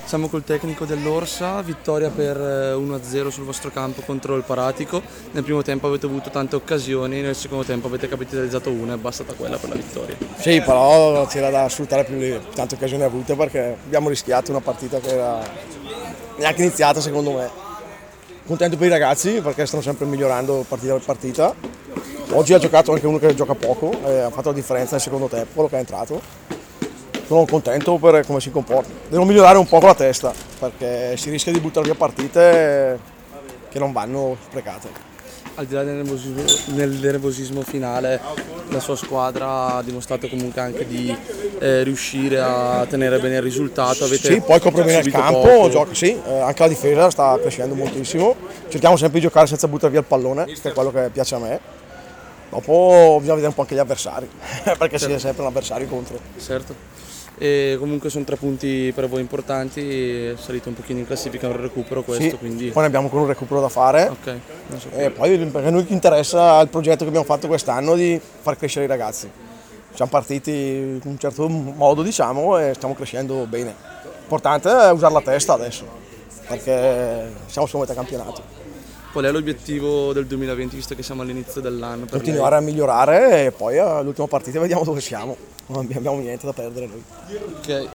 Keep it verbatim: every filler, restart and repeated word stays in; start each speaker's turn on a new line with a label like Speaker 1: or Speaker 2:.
Speaker 1: Siamo col tecnico dell'Orsa, vittoria per uno a zero sul vostro campo contro il Paratico. Nel primo tempo avete avuto tante occasioni, nel secondo tempo avete capitalizzato una e è bastata quella per la vittoria.
Speaker 2: Sì, però c'era da sfruttare più le tante occasioni avute perché abbiamo rischiato una partita che era neanche iniziata secondo me. Contento per i ragazzi perché stanno sempre migliorando partita per partita. Oggi ha giocato anche uno che gioca poco e ha fatto la differenza nel secondo tempo, quello che è entrato. Sono contento per come si comporta. Devo migliorare un po' con la testa perché si rischia di buttare via partite che non vanno sprecate.
Speaker 1: Al di là del nervosismo, del nervosismo finale, la sua squadra ha dimostrato comunque anche di eh, riuscire a tenere bene il risultato. Avete
Speaker 2: Sì, poi copre bene il
Speaker 1: subito
Speaker 2: campo,
Speaker 1: poco.
Speaker 2: gioca, sì, eh, anche la difesa sta crescendo moltissimo. Cerchiamo sempre di giocare senza buttare via il pallone, che è quello che piace a me. Dopo bisogna vedere un po' anche gli avversari, perché si è sempre un avversario contro.
Speaker 1: Certo. E comunque sono tre punti per voi importanti, salite un pochino in classifica un recupero questo,
Speaker 2: Sì,
Speaker 1: quindi...
Speaker 2: poi ne abbiamo ancora un recupero da fare.
Speaker 1: Ok, non so.
Speaker 2: E poi perché a noi interessa il progetto che abbiamo fatto quest'anno di far crescere i ragazzi. Siamo partiti in un certo modo diciamo e stiamo crescendo bene. L'importante è usare la testa adesso, perché siamo su metà campionato.
Speaker 1: Qual è l'obiettivo del duemilaventi visto che siamo all'inizio dell'anno? per
Speaker 2: Continuare a migliorare e poi all'ultima partita vediamo dove siamo. Non abbiamo niente da perdere noi.
Speaker 1: lei? Ok.